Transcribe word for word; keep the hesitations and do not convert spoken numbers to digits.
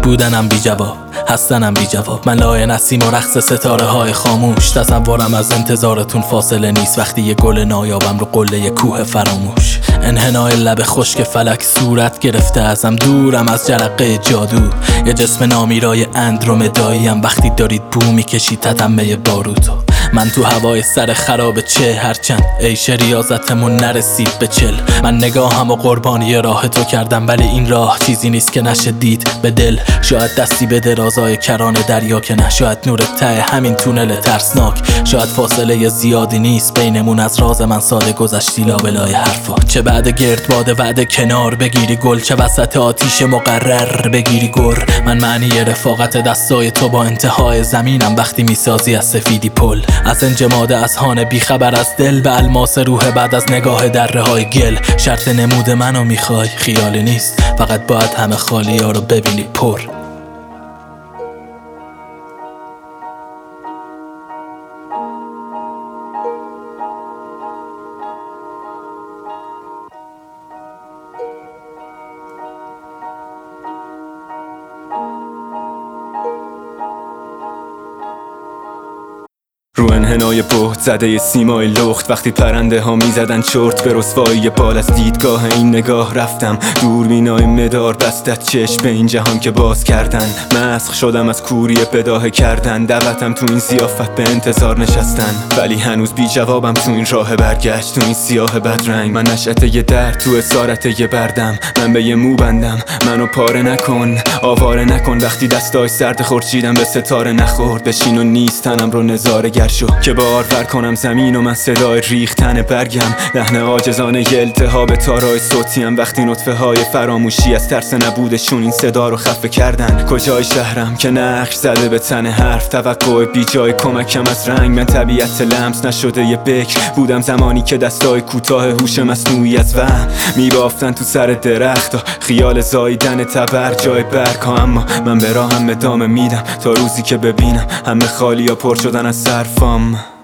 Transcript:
بودنم بی جواب، هستنم بی جواب. من لای نسیم و رقص ستاره های خاموش. تصورم از انتظارتون فاصله نیست وقتی یه گل نایابم رو قله یه کوه فراموش. انحنای لب خشک فلک صورت گرفته ازم، دورم از جرقه جادو. یه جسم نامیرای اندرومداییم وقتی دارید بو میکشید تتمه باروتو. من تو هوای سر خراب چه هرچند عیش ریاضتمون نرسید به چل. من نگاهم و قربانی راه تو کردم، ولی این راه چیزی نیست که نشه دید به دل. شاید دستی به درازای کران دریا که نه، شاید نور ته همین تونل ترسناک. شاید فاصله زیادی نیست بینمون، از راز من ساده گذشتی لابلای حرفا. چه بعد گردباد وعده کنار بگیری گل، چه وسط آتیش مقرر بگیری گر. من معنی رفاقت دستای تو با انتهای زمینم وقتی میسازی از سفیدی پل. از انجماد اذهان بیخبر از دل به الماس روح بعد از نگاه دره های گل. شرط نمود منو میخوای، خیالی نیست، فقط باید همه خالی ها رو ببینی پر. رو انحنای بهت زده سیمای لخت، وقتی پرنده ها می زدن چرت به رسوایی بال. از دیدگاه این نگاه رفتم دوربینای مدار بستت چشم به این جهان که باز کردن. مسخ شدم از کوری بداهه کردن، دعوتم تو این ضیافت به انتظار نشستن، ولی هنوز بی جوابم تو این راه برگشت. تو این سیاه بدرنگ من نشأت یه درد، تو اسارت یه بردم. من به یه مو بندم، منو پاره نکن، آواره نکن. وقتی دستای سرد خورشیدم به ستاره نخورد، بشین و نیستنم رو نظاره گر شو که بارور کنم زمین و من صدای ریختن برگم. لحن عاجزانه ی التهاب تارای صوتیم وقتی نطفه های فراموشی از ترس نبودشون این صدا رو خفه کردن. کجای شهرم که نقش زده به تن حرف، توقع بی جای کمکم از رنگ. من طبیعت لمس نشده یه بکر بودم زمانی که دستای کوتاه هوش مصنوعی از وهم میبافتن تو سر درخت. خیال زاییدن تبر جای برگ ها، اما من به راهم ادامه میدم تا روزی که ببینم همه خالی ها پر شدن از صرفام.